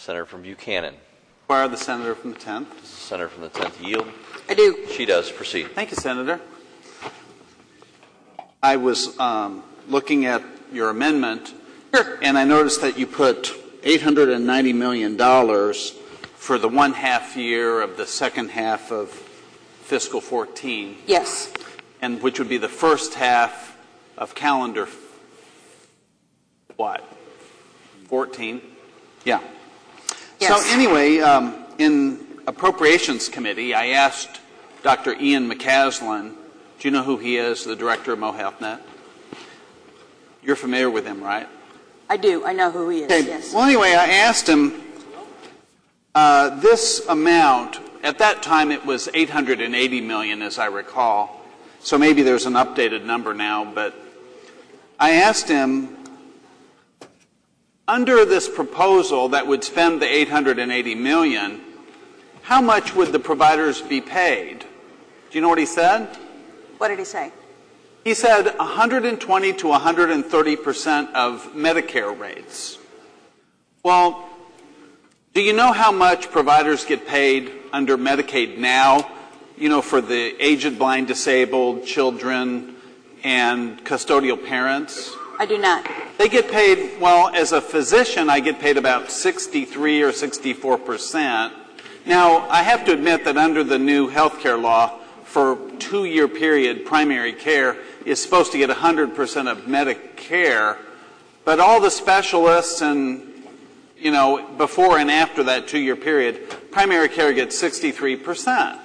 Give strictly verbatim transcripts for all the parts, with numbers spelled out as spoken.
Senator from Buchanan. Inquire the senator from the tenth. Does the senator from the tenth yield? I do. She does. Proceed. Thank you, Senator. I was um, looking at your amendment, Sure. and I noticed that you put eight hundred ninety million dollars for the one half year of the second half of fiscal fourteen. Yes. And which would be the first half of calendar, what, fourteen? Yeah. Yes. So anyway, um, in Appropriations Committee, I asked Doctor Ian McCaslin, do you know who he is, the director of MoHealthNet? You're familiar with him, right? I do. I know who he is, Okay. yes. Well, anyway, I asked him, uh, this amount, at that time it was eight hundred eighty million dollars, as I recall. So maybe there's an updated number now, but I asked him, under this proposal that would spend the eight hundred eighty million dollars, how much would the providers be paid? Do you know what he said? What did he say? He said one hundred twenty to one hundred thirty percent of Medicare rates. Well, do you know how much providers get paid under Medicaid now, you know, for the aged, blind, disabled, children, and custodial parents? I do not. They get paid, well, as a physician, I get paid about sixty-three or sixty-four percent. Now, I have to admit that under the new health care law, for two-year period, primary care is supposed to get one hundred percent of Medicare, but all the specialists and, you know, before and after that two-year period, primary care gets sixty-three percent.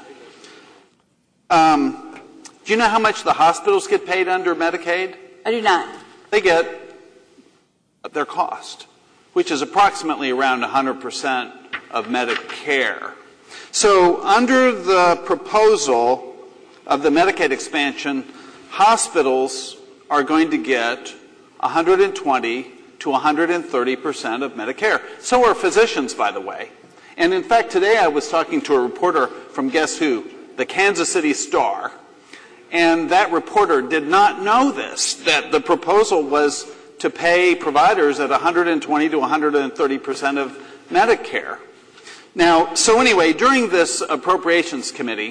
Um, do you know how much the hospitals get paid under Medicaid? I do not. They get their cost, which is approximately around one hundred percent of Medicare. So under the proposal of the Medicaid expansion, hospitals are going to get one hundred twenty to one hundred thirty percent of Medicare. So are physicians, by the way. And in fact, today I was talking to a reporter from, guess who? The Kansas City Star. And that reporter did not know this, that the proposal was to pay providers at one hundred twenty to one hundred thirty percent of Medicare. Now, so anyway, during this Appropriations Committee,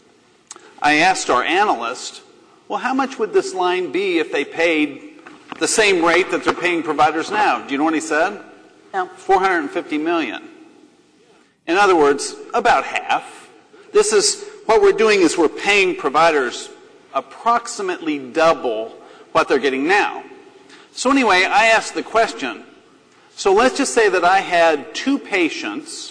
I asked our analyst, well, how much would this line be if they paid the same rate that they're paying providers now? Do you know what he said? No. four hundred fifty million dollars. In other words, about half. This is, what we're doing is we're paying providers approximately double what they're getting now. So anyway, I asked the question, so let's just say that I had two patients.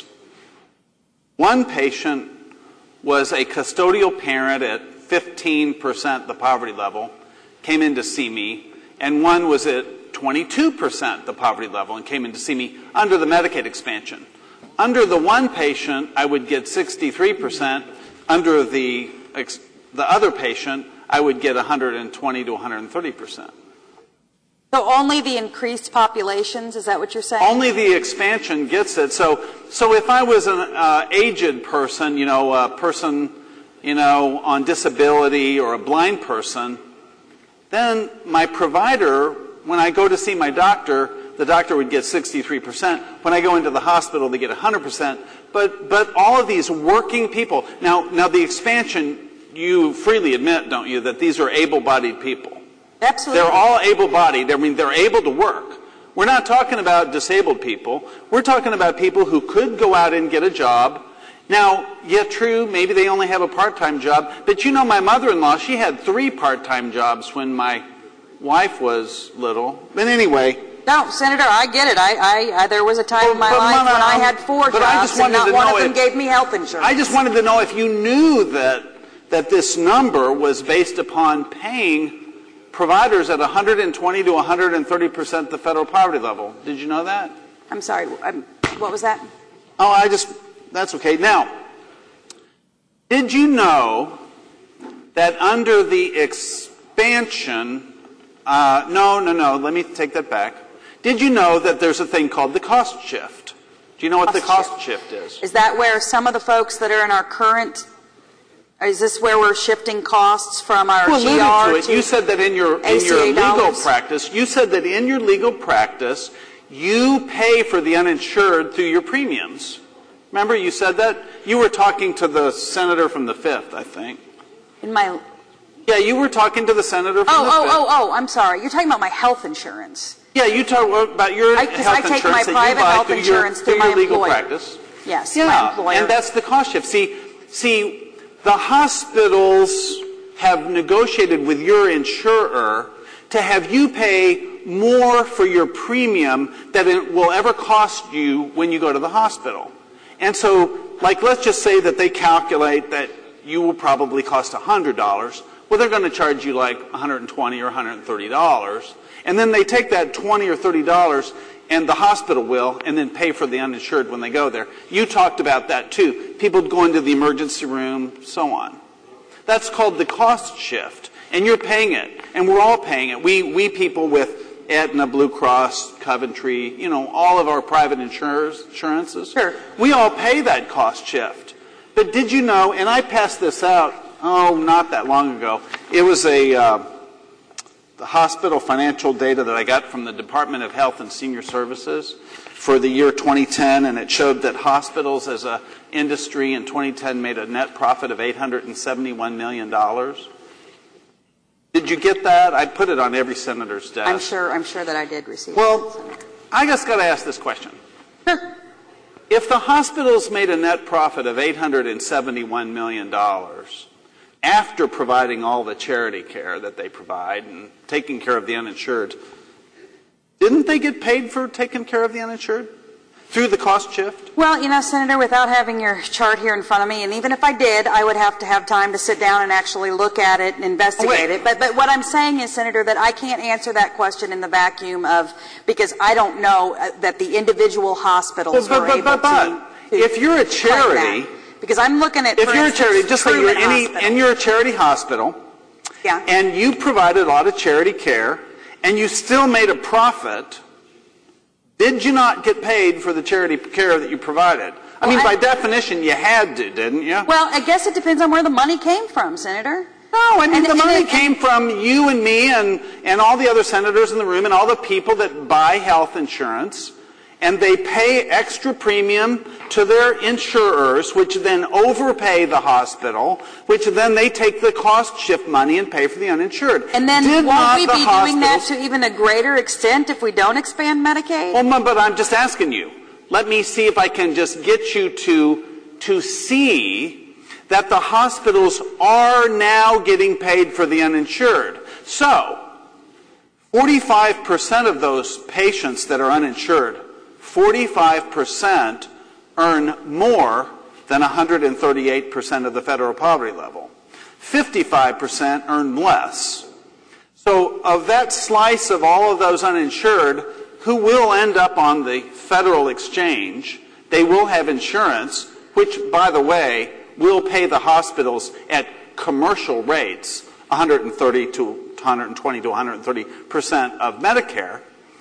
One patient was a custodial parent at fifteen percent the poverty level, came in to see me, and one was at twenty-two percent the poverty level and came in to see me under the Medicaid expansion. Under the one patient, I would get sixty-three percent. Under the, the other patient, I would get one hundred twenty to one hundred thirty percent. So only the increased populations, is that what you're saying? Only the expansion gets it. So, so if I was an uh, aged person, you know, a person, you know, on disability or a blind person, then my provider, when I go to see my doctor, the doctor would get sixty-three percent. When I go into the hospital, they get one hundred percent. But, but all of these working people, now, now the expansion, you freely admit, don't you, that these are able-bodied people. Absolutely. They're all able-bodied. I mean, they're able to work. We're not talking about disabled people. We're talking about people who could go out and get a job. Now, yeah, true, maybe they only have a part-time job. But you know, my mother-in-law, she had three part-time jobs when my wife was little. But anyway. No, Senator, I get it. I, I, I there was a time Well, in my but life Mama, when I um, had four but I jobs just and wanted not to one know of them if- gave me health insurance. I just wanted to know if you knew that, that this number was based upon paying providers at one hundred twenty to one hundred thirty percent the federal poverty level. Did you know that? I'm sorry, I'm, what was that? Oh, I just, that's okay. Now, did you know that under the expansion, uh, no, no, no, let me take that back. Did you know that there's a thing called the cost shift? Do you know what Cost the cost shift. shift is? Is that where some of the folks that are in our current, is this where we're shifting costs from our You G R alluded to it. to You said that in your, in A C A your legal dollars? practice, you said that in your legal practice, you pay for the uninsured through your premiums. Remember you said that? You were talking to the senator from the fifth, I think. In my... Yeah, you were talking to the senator from oh, the oh, fifth. Oh, oh, oh, I'm sorry. You're talking about my health insurance. Yeah, you talk about your I, health I take insurance my that private you buy health through insurance your, through, through my your legal employer. practice. Yes, yeah, my employer. And that's the cost shift. See, see, the hospitals have negotiated with your insurer to have you pay more for your premium than it will ever cost you when you go to the hospital. And so, like, let's just say that they calculate that you will probably cost one hundred dollars. Well, they're going to charge you like one hundred twenty dollars or one hundred thirty dollars. And then they take that twenty dollars or thirty dollars, and the hospital will, and then pay for the uninsured when they go there. You talked about that, too. People go into the emergency room, so on. That's called the cost shift. And you're paying it. And we're all paying it. We, we people with Aetna, Blue Cross, Coventry, you know, all of our private insurers, insurances. Sure. We all pay that cost shift. But did you know, and I passed this out, oh, not that long ago. It was a uh, the hospital financial data that I got from the Department of Health and Senior Services for the year twenty ten, and it showed that hospitals as an industry in twenty ten made a net profit of eight hundred seventy-one million dollars. Did you get that? I put it on every senator's desk. I'm sure, I'm sure that I did receive it. Well, I just got to ask this question. Sure. If the hospitals made a net profit of eight hundred seventy-one million dollars after providing all the charity care that they provide and taking care of the uninsured, didn't they get paid for taking care of the uninsured through the cost shift? Well, you know, Senator, without having your chart here in front of me, and even if I did, I would have to have time to sit down and actually look at it and investigate it. But, but what I'm saying is, Senator, that I can't answer that question in the vacuum of, because I don't know uh, that the individual hospitals well, but, were but, able but, but, to, to if you're a charity, that. Because I'm looking at, if for you're instance, a charity, just like you're any, Hospital. and you're a charity hospital, yeah. and you provided a lot of charity care, and you still made a profit, did you not get paid for the charity care that you provided? I well, mean, I, by definition, you had to, didn't you? Well, I guess it depends on where the money came from, Senator. No, I mean, and, the and, money and, came from you and me and, and all the other senators in the room and all the people that buy health insurance, and they pay extra premium to their insurers, which then overpay the hospital, which then they take the cost shift money and pay for the uninsured. And then Did won't not we the be doing that hospitals- to even a greater extent if we don't expand Medicaid? Well, but I'm just asking you. Let me see if I can just get you to, to see that the hospitals are now getting paid for the uninsured. So, forty-five percent of those patients that are uninsured, forty-five percent earn more than one hundred thirty-eight percent of the federal poverty level. fifty-five percent earn less. So of that slice of all of those uninsured who will end up on the federal exchange, they will have insurance, which, by the way, will pay the hospitals at commercial rates, one hundred thirty to one hundred twenty to one hundred thirty percent of Medicare.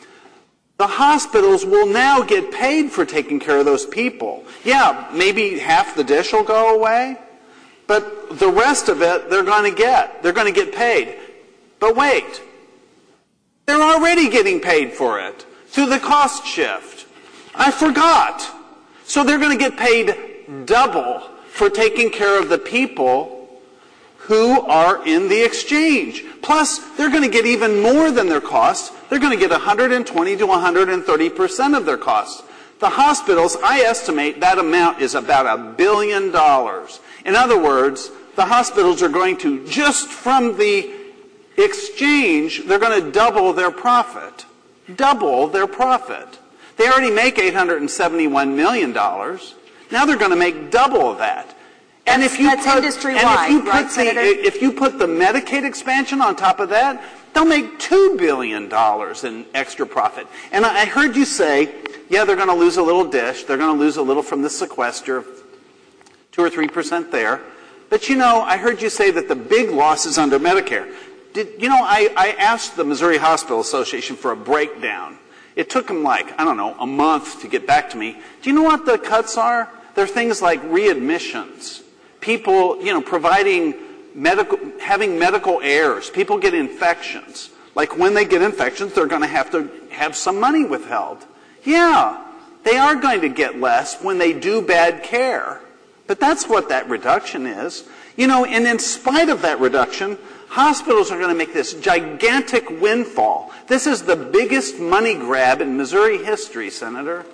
The hospitals will now get paid for taking care of those people. Yeah, maybe half the dish will go away, but the rest of it they're going to get. They're going to get paid. But wait, they're already getting paid for it through the cost shift. I forgot. So they're going to get paid double for taking care of the people who are in the exchange. Plus, they're going to get even more than their costs. They're going to get one hundred twenty to one hundred thirty percent of their costs. The hospitals, I estimate that amount is about a billion dollars. In other words, the hospitals are going to, just from the exchange, they're going to double their profit. Double their profit. They already make eight hundred seventy-one million dollars. Now they're going to make double of that. And That's, if you that's put, industry-wide, and if you put right, the, Senator? if you put the Medicaid expansion on top of that, they'll make two billion dollars in extra profit. And I heard you say, yeah, they're going to lose a little dish. They're going to lose a little from the sequester, two or three percent there. But, you know, I heard you say that the big loss is under Medicare. Did, you know, I, I asked the Missouri Hospital Association for a breakdown. It took them like, I don't know, a month to get back to me. Do you know what the cuts are? They're things like readmissions. People, you know, providing medical, having medical errors. People get infections. Like when they get infections, they're going to have to have some money withheld. Yeah, they are going to get less when they do bad care. But that's what that reduction is. You know, and in spite of that reduction, hospitals are going to make this gigantic windfall. This is the biggest money grab in Missouri history, Senator.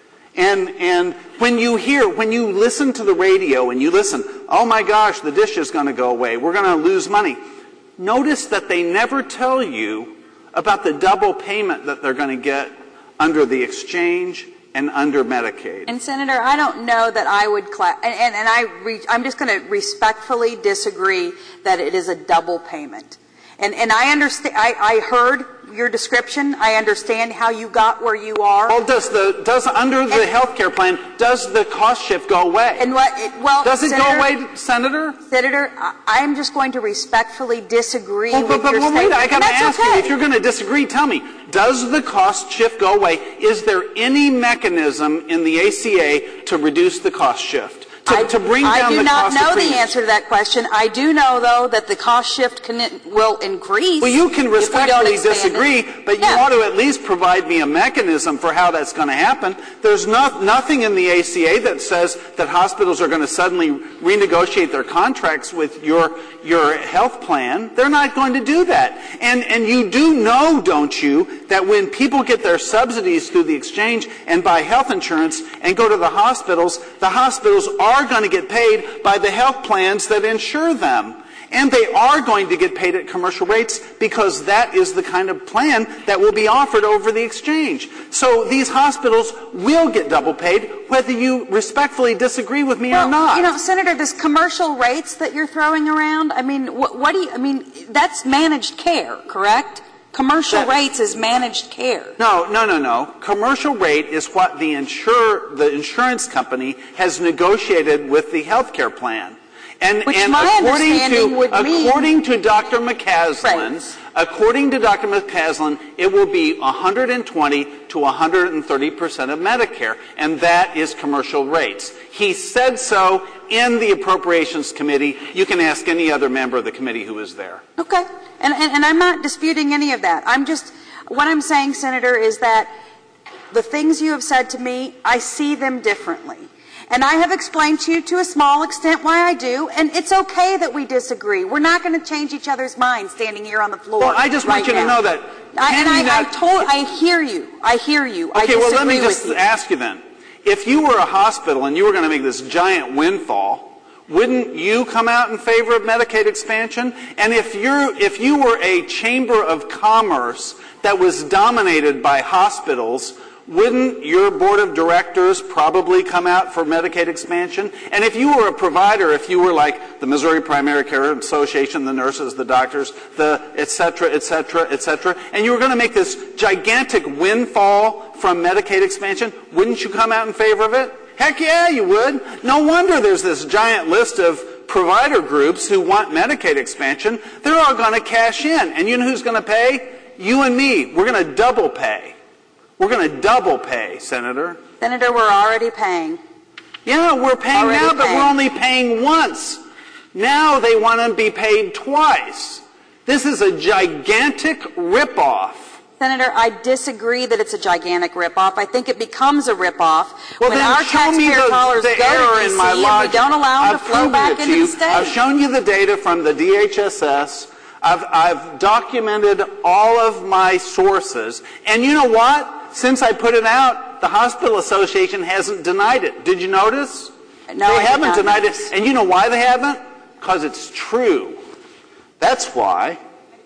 And, and when you hear, when you listen to the radio and you listen, oh my gosh, the dish is going to go away, we're going to lose money. Notice that they never tell you about the double payment that they're going to get under the exchange and under Medicaid. And Senator, I don't know that I would, cla- and, and, and I re- I'm just going to respectfully disagree that it is a double payment. And, and I understand, I, I heard your description. I understand how you got where you are. Well, does the, does under the and, health care plan, does the cost shift go away? And what, it, well, does it Senator, go away, Senator? Senator, I am just going to respectfully disagree well, with but, but, your well, statement. Wait, I got to ask okay. you, if you're going to disagree, tell me, does the cost shift go away? Is there any mechanism in the A C A to reduce the cost shift? To, I, to bring I down do the not cost know of the premiums? answer to that question. I do know, though, that the cost shift can, will increase. Well, you can respectfully disagree, it. but yeah. you ought to at least provide me a mechanism for how that's going to happen. There's not, nothing in the A C A that says that hospitals are going to suddenly renegotiate their contracts with your your health plan. They're not going to do that. And and you do know, don't you, that when people get their subsidies through the exchange and buy health insurance and go to the hospitals, the hospitals are going to get paid by the health plans that insure them. And they are going to get paid at commercial rates because that is the kind of plan that will be offered over the exchange. So these hospitals will get double paid, whether you respectfully disagree with me well, or not. You know, Senator, this commercial rates that you're throwing around, I mean, what, what do you, I mean, that's managed care, correct? Commercial that, rates is managed care. No, no, no, no. Commercial rate is what the insure, the insurance company has negotiated with the health care plan. And, Which and my according understanding to would according mean, to Doctor McCaslin, right. according to Doctor McCaslin, it will be one hundred twenty to one hundred thirty percent of Medicare, and that is commercial rates. He said so in the Appropriations Committee. You can ask any other member of the committee who was there. Okay, and, and and I'm not disputing any of that. I'm just what I'm saying, Senator, is that the things you have said to me, I see them differently. And I have explained to you to a small extent why I do, and it's okay that we disagree. We're not going to change each other's minds standing here on the floor. Well, I just right want you now. to know that. I, and I, not... I told, I hear you. I hear you. Okay, I disagree well, let me just with you. ask you then. If you were a hospital and you were going to make this giant windfall, wouldn't you come out in favor of Medicaid expansion? And if you're, if you were a chamber of commerce that was dominated by hospitals, wouldn't your board of directors probably come out for Medicaid expansion? And if you were a provider, if you were like the Missouri Primary Care Association, the nurses, the doctors, the et cetera, et cetera, et cetera, and you were going to make this gigantic windfall from Medicaid expansion, wouldn't you come out in favor of it? Heck yeah, you would. No wonder there's this giant list of provider groups who want Medicaid expansion. They're all going to cash in. And you know who's going to pay? You and me. We're going to double pay. We're going to double pay, Senator. Senator, we're already paying. Yeah, we're paying already now, but paying. we're only paying once. Now they want to be paid twice. This is a gigantic ripoff. Senator, I disagree that it's a gigantic ripoff. I think it becomes a ripoff well, when then our show me taxpayer the, dollars the go error to in D C my and logic. we don't allow them I've to flow proven back it to into you. the state. I've shown you the data from the D H S S. I've, I've documented all of my sources. And you know what? Since I put it out, the Hospital Association hasn't denied it. Did you notice? No, they I did haven't not denied notice. it. And you know why they haven't? Because it's true. That's why.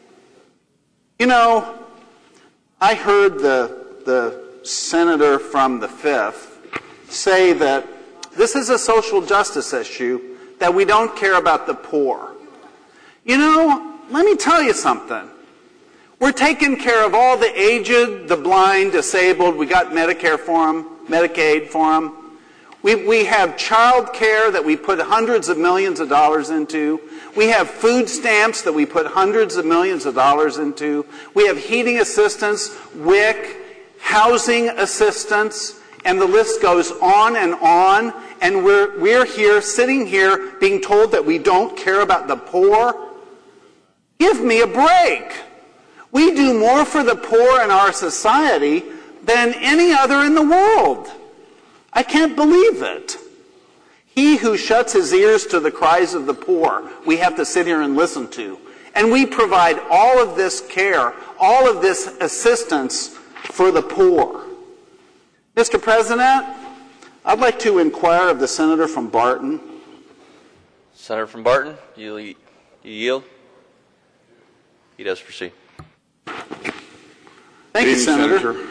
You know, I heard the, the senator from the fifth say that this is a social justice issue, that we don't care about the poor. You know, let me tell you something. We're taking care of all the aged, the blind, disabled. We got Medicare for them, Medicaid for them. We, we have child care that we put hundreds of millions of dollars into. We have food stamps that we put hundreds of millions of dollars into. We have heating assistance, W I C, housing assistance, and the list goes on and on. And we're, we're here, sitting here, being told that we don't care about the poor. Give me a break. We do more for the poor in our society than any other in the world. I can't believe it. He who shuts his ears to the cries of the poor, we have to sit here and listen to. And we provide all of this care, all of this assistance for the poor. Mister President, I'd like to inquire of the senator from Barton. Senator from Barton, you, you yield? He does proceed. Thank you, Senator. Senator.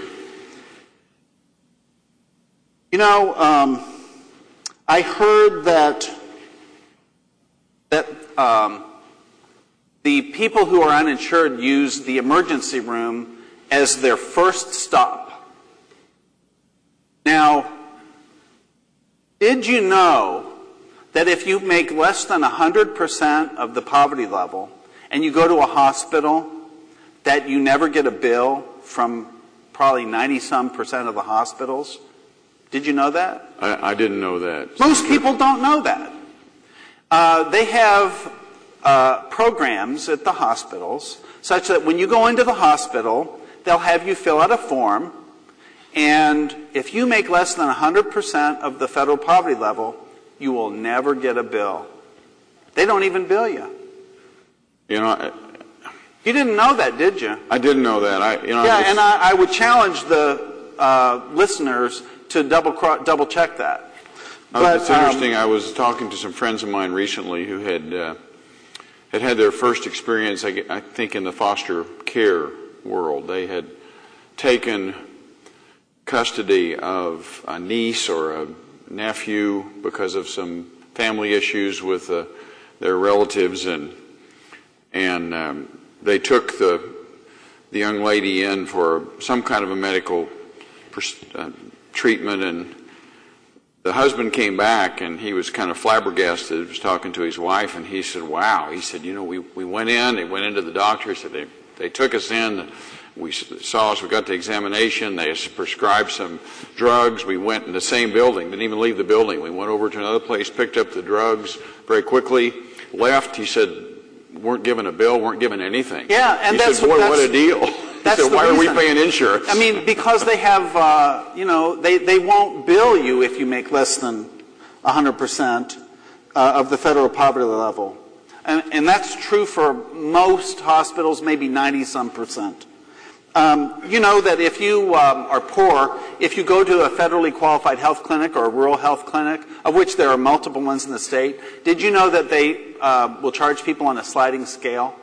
You know, um, I heard that that um, the people who are uninsured use the emergency room as their first stop. Now, did you know that if you make less than one hundred percent of the poverty level and you go to a hospital, that you never get a bill from probably ninety some percent of the hospitals? Did you know that? I, I didn't know that. Most people don't know that. Uh, they have uh, programs at the hospitals such that when you go into the hospital, they'll have you fill out a form, and if you make less than one hundred percent of the federal poverty level, you will never get a bill. They don't even bill you. You know, I, you didn't know that, did you? I didn't know that. I, you know, yeah, I just, and I, I would challenge the uh, listeners to double double check that. But, it's interesting. Um, I was talking to some friends of mine recently who had uh, had had their first experience, I, I think, in the foster care world. They had taken custody of a niece or a nephew because of some family issues with uh, their relatives, and and um, they took the the young lady in for some kind of a medical pers- uh, treatment, and the husband came back and he was kind of flabbergasted. He was talking to his wife, and he said, wow, he said, you know, we, we went in, they went into the doctor, he said, they, they took us in, we saw us, we got the examination, they prescribed some drugs, we went in the same building, didn't even leave the building, we went over to another place, picked up the drugs very quickly, left, he said, weren't given a bill, weren't given anything. Yeah, and he that's said, boy, that's, what a deal. That's so the why reason. are we paying insurance? I mean, because they have, uh, you know, they, they won't bill you if you make less than one hundred percent uh, of the federal poverty level. And, and that's true for most hospitals, maybe ninety some percent. Um, you know that if you um, are poor, if you go to a federally qualified health clinic or a rural health clinic, of which there are multiple ones in the state, did you know that they uh, will charge people on a sliding scale?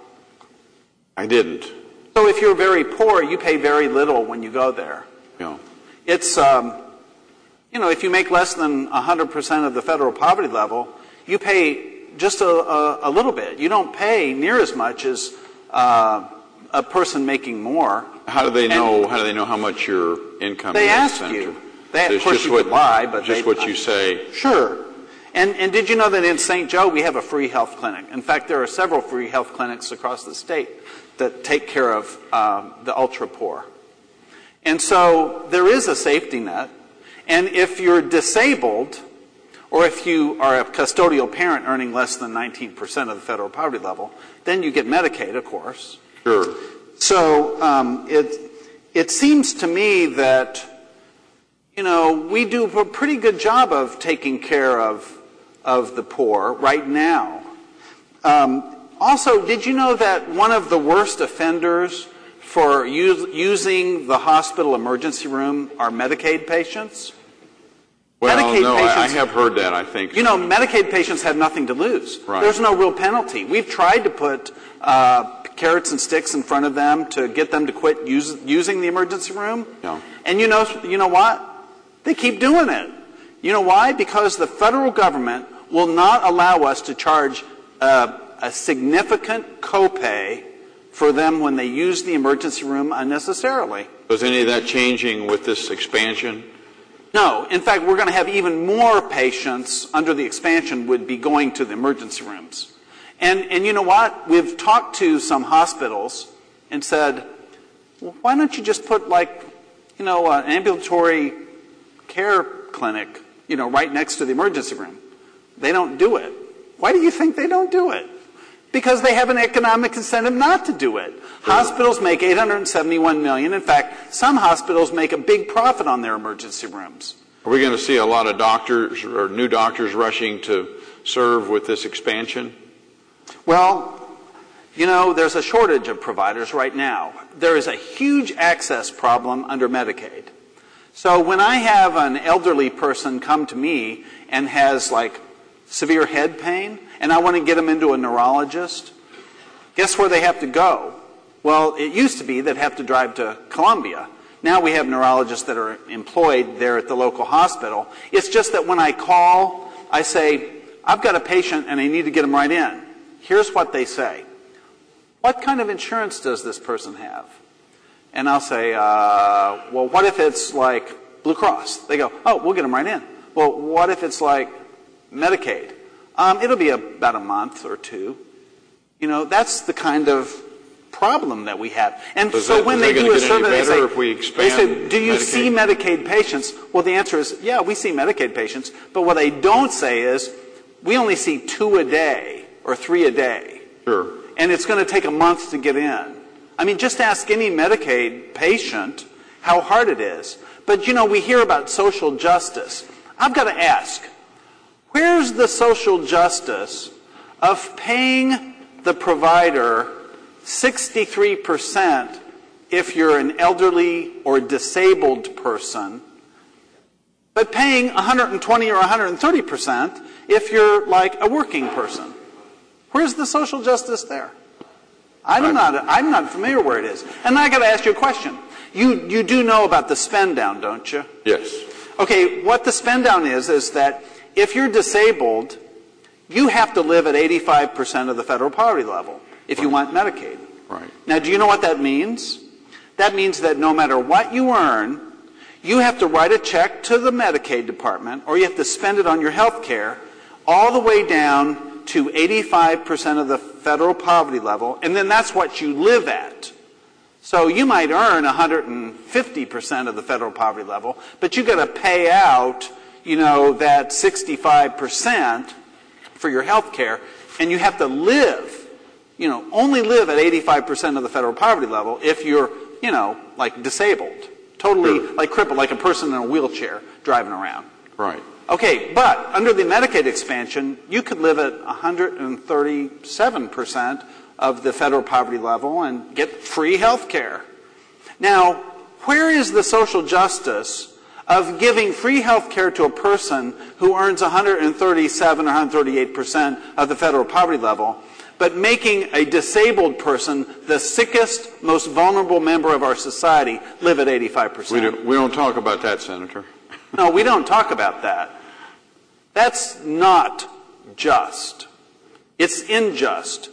I didn't. So if you're very poor, you pay very little when you go there. Yeah. It's, um, you know, if you make less than one hundred percent of the federal poverty level, you pay just a, a, a little bit. You don't pay near as much as uh, a person making more. How do they know? And how do they know how much your income they is? They ask Senator? you. They, of course, just you what, could lie, but just they, what you say. Sure. And, and did you know that in Saint Joe we have a free health clinic? In fact, there are several free health clinics across the state that take care of um, the ultra poor. And so there is a safety net. And if you're disabled, or if you are a custodial parent earning less than nineteen percent of the federal poverty level, then you get Medicaid, of course. Sure. So um, it it seems to me that, you know, we do a pretty good job of taking care of of the poor right now. Um, also, did you know that one of the worst offenders for use, using the hospital emergency room are Medicaid patients? Well, Medicaid no, patients, I, I have heard that, I think. You know, Medicaid patients have nothing to lose. Right. There's no real penalty. We've tried to put uh, carrots and sticks in front of them to get them to quit use, using the emergency room. No. And you know, you know what? They keep doing it. You know why? Because the federal government will not allow us to charge uh, a significant copay for them when they use the emergency room unnecessarily. Was any of that changing with this expansion? No. In fact, we're going to have even more patients under the expansion would be going to the emergency rooms. And, and you know what? We've talked to some hospitals and said, well, why don't you just put like, you know, an ambulatory care clinic, you know, right next to the emergency room? They don't do it. Why do you think they don't do it? because they have an economic incentive not to do it. Hospitals make eight hundred seventy-one million dollars. In fact, some hospitals make a big profit on their emergency rooms. Are we going to see a lot of doctors or new doctors rushing to serve with this expansion? Well, you know, there's a shortage of providers right now. There is a huge access problem under Medicaid. So when I have an elderly person come to me and has like severe head pain, and I want to get them into a neurologist, guess where they have to go? Well, it used to be they'd have to drive to Columbia. Now we have neurologists that are employed there at the local hospital. It's just that when I call, I say, I've got a patient and I need to get them right in. Here's what they say. What kind of insurance does this person have? And I'll say, uh, well, what if it's like Blue Cross? They go, oh, we'll get them right in. Well, what if it's like Medicaid? Um, it'll be about a month or two. You know, that's the kind of problem that we have. And Does so that, when they they do a survey, they say, if we expand they say, do you Medicaid? see Medicaid patients? Well, the answer is, yeah, we see Medicaid patients. But what they don't say is, we only see two a day or three a day. Sure. And it's going to take a month to get in. I mean, just ask any Medicaid patient how hard it is. But, you know, we hear about social justice. I've got to ask, where's the social justice of paying the provider sixty-three percent if you're an elderly or disabled person, but paying one hundred twenty or one hundred thirty percent if you're like a working person? Where's the social justice there? I'm not, I'm not familiar where it is. And I got to ask you a question. You, you do know about the spend down, don't you? Yes. Okay, what the spend down is, is that if you're disabled, you have to live at eighty-five percent of the federal poverty level if you want Medicaid. Right. Now, do you know what that means? That means that no matter what you earn, you have to write a check to the Medicaid department, or you have to spend it on your health care, all the way down to eighty-five percent of the federal poverty level, and then that's what you live at. So you might earn one hundred fifty percent of the federal poverty level, but you got to pay out, you know, that sixty-five percent for your health care, and you have to live, you know, only live at eighty-five percent of the federal poverty level if you're, you know, like disabled, totally Sure. like crippled, like a person in a wheelchair driving around. Right. Okay, but under the Medicaid expansion, you could live at one hundred thirty-seven percent of the federal poverty level and get free health care. Now, where is the social justice of giving free health care to a person who earns one hundred thirty-seven or one hundred thirty-eight percent of the federal poverty level, but making a disabled person, the sickest, most vulnerable member of our society, live at eighty-five percent? We don't, we don't talk about that, Senator. No, we don't talk about that. That's not just. It's unjust.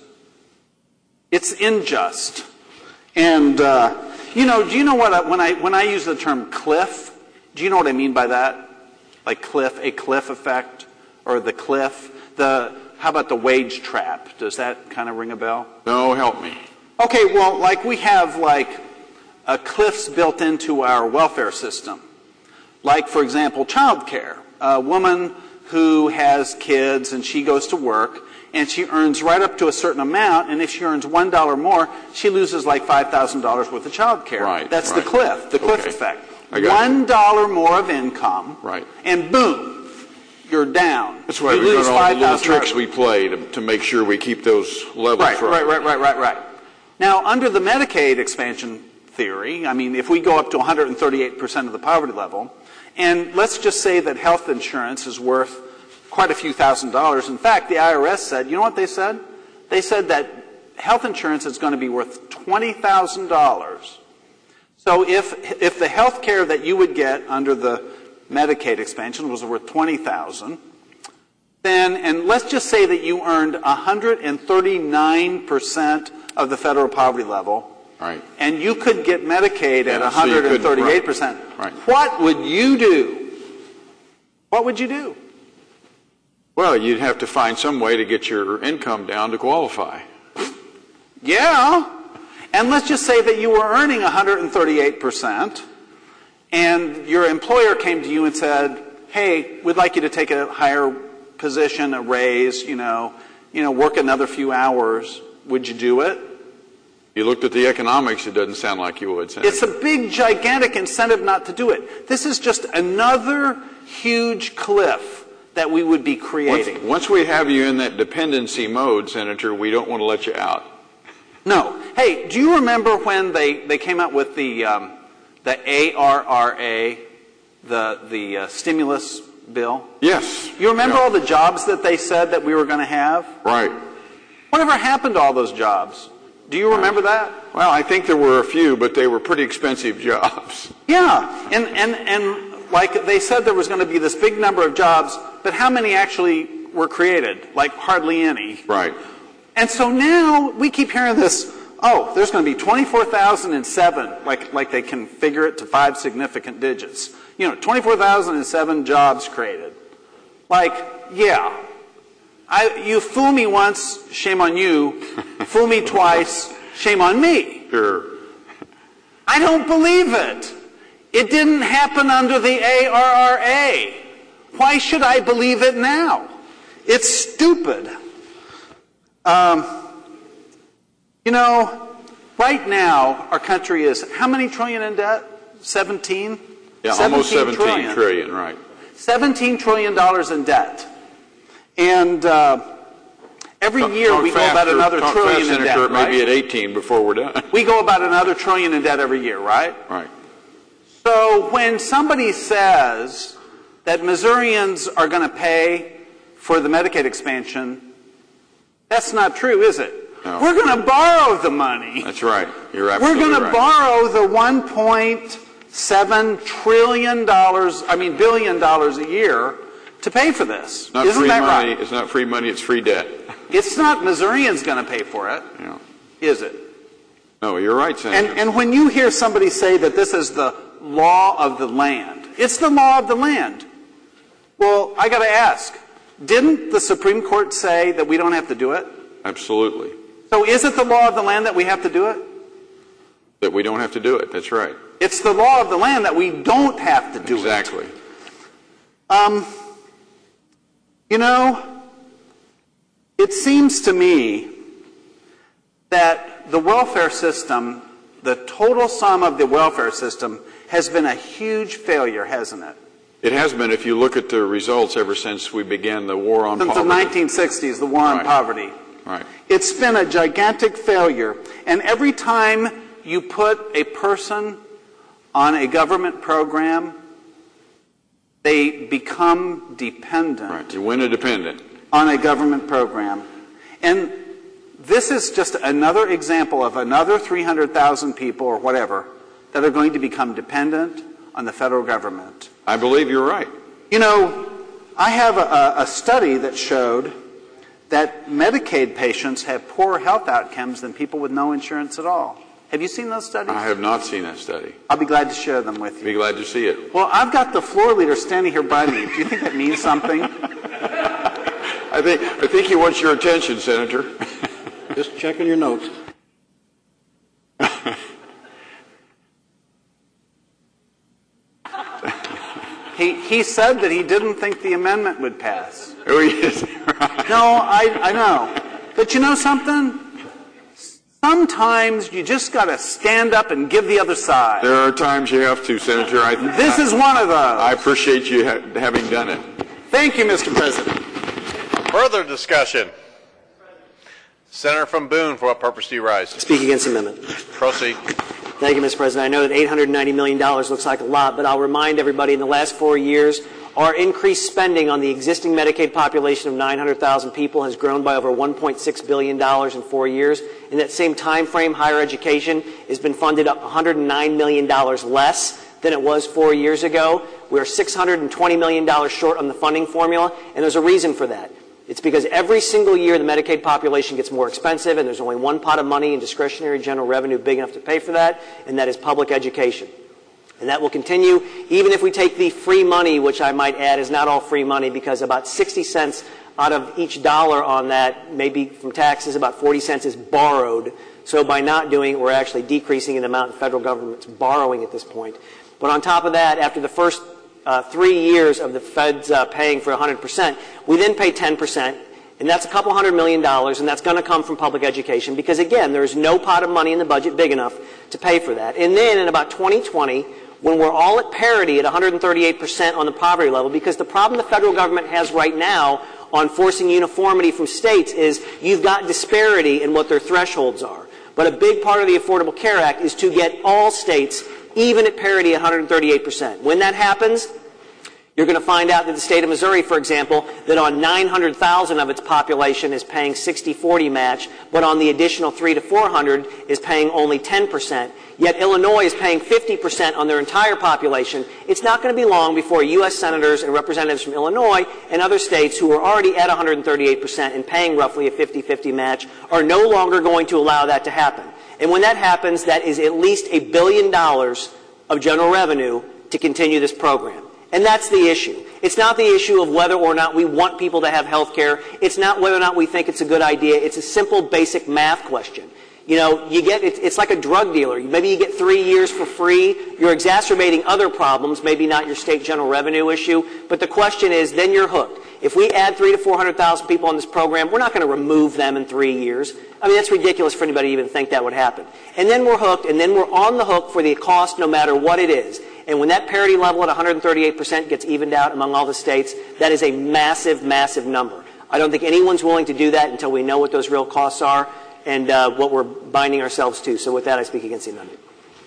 It's unjust. And, uh, you know, do you know what, I, when I when I use the term cliff, do you know what I mean by that? Like cliff, a cliff effect, or the cliff. The, how about the wage trap? Does that kind of ring a bell? No, help me. Okay, well, like we have like uh, cliffs built into our welfare system. Like, for example, child care. A woman who has kids and she goes to work and she earns right up to a certain amount, and if she earns one dollar more, she loses like five thousand dollars worth of child care. Right, That's right. the cliff, the cliff Okay. effect. I got one dollar more of income, Right. and boom, you're down. That's why you we've lose got all the little five thousand dollars. tricks we play to, to make sure we keep those levels Right, right, right, right, right, right. Now, under the Medicaid expansion theory, I mean, if we go up to one hundred thirty-eight percent of the poverty level, and let's just say that health insurance is worth quite a few thousand dollars. In fact, the I R S said, you know what they said? They said that health insurance is going to be worth twenty thousand dollars. So if if the health care that you would get under the Medicaid expansion was worth twenty thousand dollars, then, and let's just say that you earned one hundred thirty-nine percent of the federal poverty level, Right. and you could get Medicaid Yeah, at so you couldn't- one hundred thirty-eight percent. right, right. What would you do? What would you do? Well, you'd have to find some way to get your income down to qualify. Yeah. And let's just say that you were earning one hundred thirty-eight percent, and your employer came to you and said, hey, we'd like you to take a higher position, a raise, you know, you know, work another few hours, would you do it? You looked at the economics, it doesn't sound like you would. Senator. It's a big, gigantic incentive not to do it. This is just another huge cliff that we would be creating. Once, once we have you in that dependency mode, Senator, we don't want to let you out. No. Hey, do you remember when they, they came out with the um, the A R R A, the the uh, stimulus bill? Yes. You remember yeah. all the jobs that they said that we were going to have? Right. Whatever happened to all those jobs? Do you remember that? Well, I think there were a few, but they were pretty expensive jobs. Yeah, and and and like they said there was going to be this big number of jobs, but how many actually were created? Like hardly any. Right. And so now we keep hearing this, oh, there's going to be twenty-four thousand seven, like like they can figure it to five significant digits. You know, twenty-four thousand seven jobs created. Like, yeah. I, you fool me once, shame on you. Fool me twice, shame on me. Sure. I don't believe it. It didn't happen under the A R R A. Why should I believe it now? It's stupid. Um, you know, right now, our country is how many trillion in debt? seventeen? Yeah, almost seventeen trillion, right. seventeen trillion dollars in debt. And uh, every talk, year talk we faster, go about another talk trillion fast, in Senator, debt, right? Maybe at eighteen before we're done. We go about another trillion in debt every year, right? Right. So when somebody says that Missourians are going to pay for the Medicaid expansion, that's not true, is it? No. We're going to borrow the money. That's right. You're We're absolutely going to right. borrow the one point seven trillion dollars, I mean billion dollars a year to pay for this. Not Isn't free that money. right? It's not free money, it's free debt. It's not Missourians going to pay for it, Yeah. is it? No, you're right, Senator. And, and when you hear somebody say that this is the law of the land, it's the law of the land. Well, I got to ask, didn't the Supreme Court say that we don't have to do it? Absolutely. So is it the law of the land that we have to do it? That we don't have to do it. That's right. It's the law of the land that we don't have to do Exactly. it. Um, you know, it seems to me that the welfare system, the total sum of the welfare system, has been a huge failure, hasn't it? It has been if you look at the results ever since we began the war on Since poverty. the nineteen sixties, the war on Right. poverty. Right. It's been a gigantic failure. And every time you put a person on a government program, they become dependent Right. You win a dependent. on a government program. And this is just another example of another three hundred thousand people or whatever that are going to become dependent on the federal government. I believe you're right. You know, I have a, a study that showed that Medicaid patients have poorer health outcomes than people with no insurance at all. Have you seen those studies? I have not seen that study. I'll be glad to share them with Be you. glad to see it. Well, I've got the floor leader standing here by me. Do you think that means something? I think I think he wants your attention, Senator. Just checking your notes. He, he said that he didn't think the amendment would pass. Oh, yes. Right. No, I, I know. But you know something? Sometimes you just got to stand up and give the other side. There are times you have to, Senator. I, This I, is one of those. I appreciate you ha- having done it. Thank you, Mister President. Further discussion. Senator from Boone, for what purpose do you rise? Speak against the amendment. Proceed. Thank you, Mister President. I know that eight hundred ninety million dollars looks like a lot, but I'll remind everybody in the last four years, our increased spending on the existing Medicaid population of nine hundred thousand people has grown by over one point six billion dollars in four years. In that same time frame, higher education has been funded up one hundred nine million dollars less than it was four years ago. We're six hundred twenty million dollars short on the funding formula, and there's a reason for that. It's because every single year the Medicaid population gets more expensive, and there's only one pot of money in discretionary general revenue big enough to pay for that, and that is public education. And that will continue even if we take the free money, which I might add is not all free money, because about sixty cents out of each dollar on that, maybe from taxes, about forty cents is borrowed. So by not doing it, we're actually decreasing the amount the federal government's borrowing at this point. But on top of that, after the first Uh, three years of the feds uh, paying for one hundred percent. We then pay ten percent, And that's a couple hundred million dollars, and that's going to come from public education because, again, there's no pot of money in the budget big enough to pay for that. And then in about twenty twenty, when we're all at parity at one hundred thirty-eight percent on the poverty level, because the problem the federal government has right now on forcing uniformity from states is you've got disparity in what their thresholds are. But a big part of the Affordable Care Act is to get all states even at parity at one hundred thirty-eight percent. When that happens, you're going to find out that the state of Missouri, for example, that on nine hundred thousand of its population is paying sixty forty match, but on the additional three to four hundred is paying only ten percent. Yet Illinois is paying fifty percent on their entire population. It's not going to be long before U S senators and representatives from Illinois and other states who are already at one hundred thirty-eight percent and paying roughly a fifty fifty match are no longer going to allow that to happen. And when that happens, that is at least a billion dollars of general revenue to continue this program. And that's the issue. It's not the issue of whether or not we want people to have health care. It's not whether or not we think it's a good idea. It's a simple, basic math question. You know, you get, it's like a drug dealer. Maybe you get three years for free. You're exacerbating other problems, maybe not your state general revenue issue. But the question is, then you're hooked. If we add three to four hundred thousand people on this program, we're not going to remove them in three years. I mean, that's ridiculous for anybody to even think that would happen. And then we're hooked, and then we're on the hook for the cost no matter what it is. And when that parity level at one hundred thirty-eight percent gets evened out among all the states, that is a massive, massive number. I don't think anyone's willing to do that until we know what those real costs are and uh, what we're binding ourselves to. So with that, I speak against the amendment.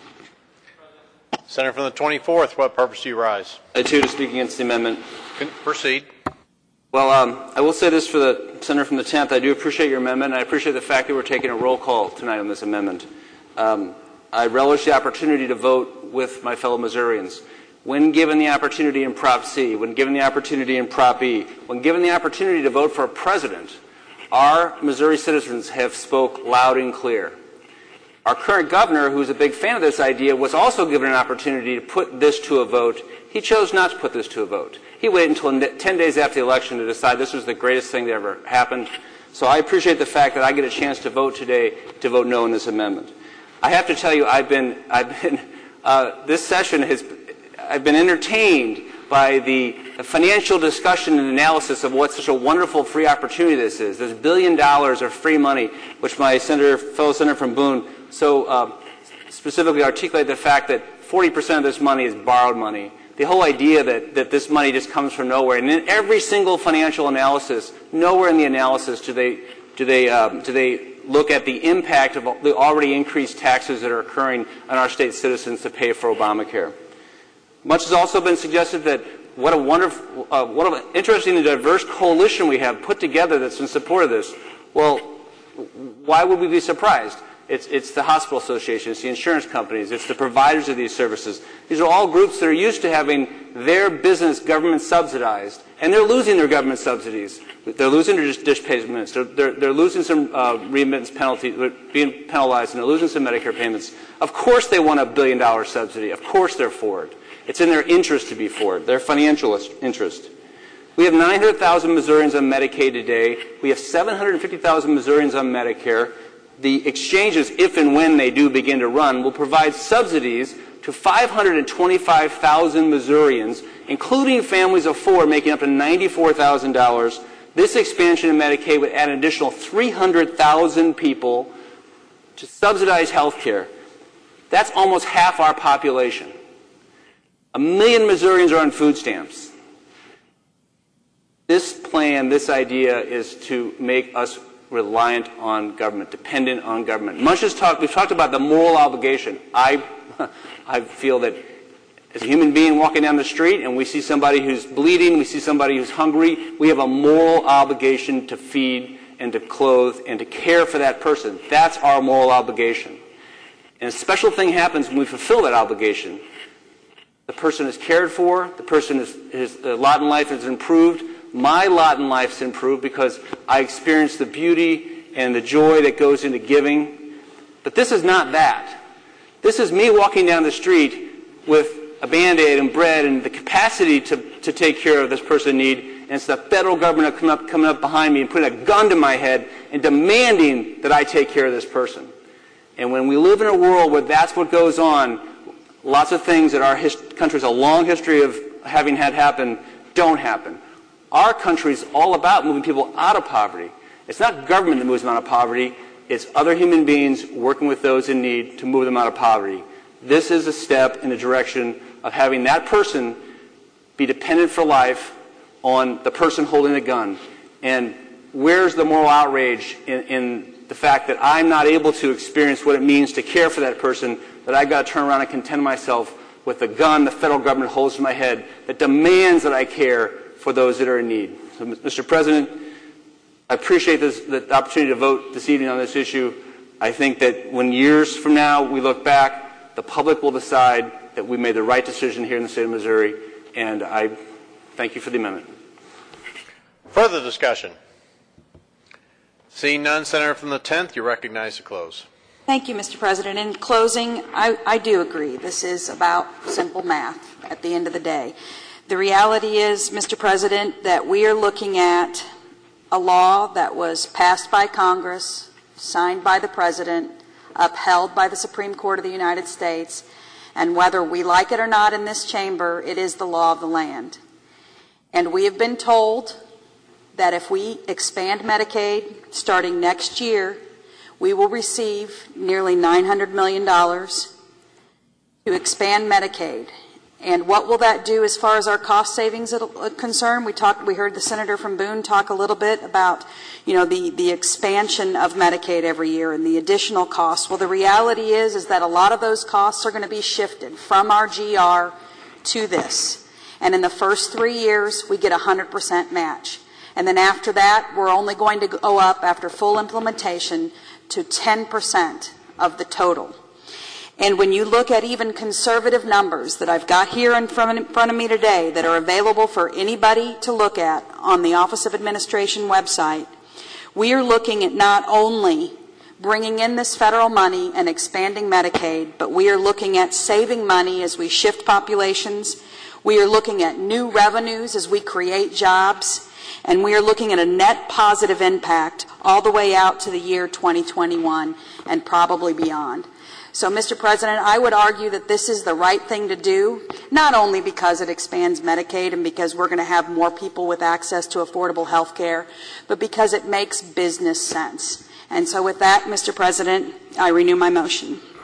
Senator from the twenty-fourth, what purpose do you rise? I, too, to speak against the amendment. Proceed. Well, um, I will say this for the Senator from the tenth. I do appreciate your amendment, and I appreciate the fact that we're taking a roll call tonight on this amendment. Um, I relish the opportunity to vote with my fellow Missourians. When given the opportunity in Prop C, when given the opportunity in Prop E, when given the opportunity to vote for a president, our Missouri citizens have spoke loud and clear. Our current governor, who's a big fan of this idea, was also given an opportunity to put this to a vote. He chose not to put this to a vote. He waited until ten days after the election to decide this was the greatest thing that ever happened. So I appreciate the fact that I get a chance to vote today to vote no on this amendment. I have to tell you, I've been, I've been, uh, this session has, I've been entertained by the financial discussion and analysis of what such a wonderful free opportunity this is. There's billion dollars of free money, which my senator, fellow senator from Boone so uh, specifically articulate the fact that forty percent of this money is borrowed money. The whole idea that, that this money just comes from nowhere. And in every single financial analysis, nowhere in the analysis do they, do they, um, do they look at the impact of the already increased taxes that are occurring on our state citizens to pay for Obamacare. Much has also been suggested that what a wonderful, uh, what an interesting and diverse coalition we have put together that's in support of this. Well, why would we be surprised? It's, it's the hospital association, it's the insurance companies, it's the providers of these services. These are all groups that are used to having their business government subsidized, and they're losing their government subsidies. They're losing their dish payments. They're, they're, they're losing some uh, remittance penalties, being penalized, and they're losing some Medicare payments. Of course they want a billion dollar subsidy. Of course they're for it. It's in their interest to be for it, their financial interest. We have nine hundred thousand Missourians on Medicaid today. We have seven hundred fifty thousand Missourians on Medicare. The exchanges, if and when they do begin to run, will provide subsidies to five hundred twenty-five thousand Missourians, including families of four making up to ninety-four thousand dollars. This expansion of Medicaid would add an additional three hundred thousand people to subsidize health care. That's almost half our population. A million Missourians are on food stamps. This plan, this idea, is to make us reliant on government, dependent on government. Much has talked, we've talked about the moral obligation. I, I feel that as a human being walking down the street and we see somebody who's bleeding, we see somebody who's hungry, we have a moral obligation to feed and to clothe and to care for that person. That's our moral obligation. And a special thing happens when we fulfill that obligation. The person is cared for, the person is, his uh, lot in life is improved. My lot in life is improved because I experience the beauty and the joy that goes into giving. But this is not that. This is me walking down the street with a Band-Aid and bread and the capacity to, to take care of this person in need. And it's the federal government coming up, coming up behind me and putting a gun to my head and demanding that I take care of this person. And when we live in a world where that's what goes on, lots of things that our his, country has a long history of having had happen don't happen. Our country is all about moving people out of poverty. It's not government that moves them out of poverty. It's other human beings working with those in need to move them out of poverty. This is a step in the direction of having that person be dependent for life on the person holding the gun. And where's the moral outrage in, in the fact that I'm not able to experience what it means to care for that person, that I've got to turn around and content myself with the gun the federal government holds to my head that demands that I care for those that are in need. So, Mister President, I appreciate this, the opportunity to vote this evening on this issue. I think that when years from now we look back, the public will decide that we made the right decision here in the state of Missouri, and I thank you for the amendment. Further discussion? Seeing none, Senator from the tenth, you're recognized to close. Thank you, Mister President. In closing, I, I do agree. This is about simple math at the end of the day. The reality is, Mister President, that we are looking at a law that was passed by Congress, signed by the President, upheld by the Supreme Court of the United States, and whether we like it or not in this chamber, it is the law of the land. And we have been told that if we expand Medicaid starting next year, we will receive nearly nine hundred million dollars to expand Medicaid. And what will that do as far as our cost savings are concerned? We talked, we heard the senator from Boone talk a little bit about, you know, the, the expansion of Medicaid every year and the additional costs. Well, the reality is, is that a lot of those costs are going to be shifted from our G R to this. And in the first three years, we get a one hundred percent match. And then after that, we're only going to go up after full implementation to ten percent of the total. And when you look at even conservative numbers that I've got here in front, in front of me today that are available for anybody to look at on the Office of Administration website, we are looking at not only bringing in this federal money and expanding Medicaid, but we are looking at saving money as we shift populations. We are looking at new revenues as we create jobs. And we are looking at a net positive impact all the way out to the year twenty twenty-one and probably beyond. So, Mister President, I would argue that this is the right thing to do, not only because it expands Medicaid and because we're going to have more people with access to affordable health care, but because it makes business sense. And so with that, Mister President, I renew my motion.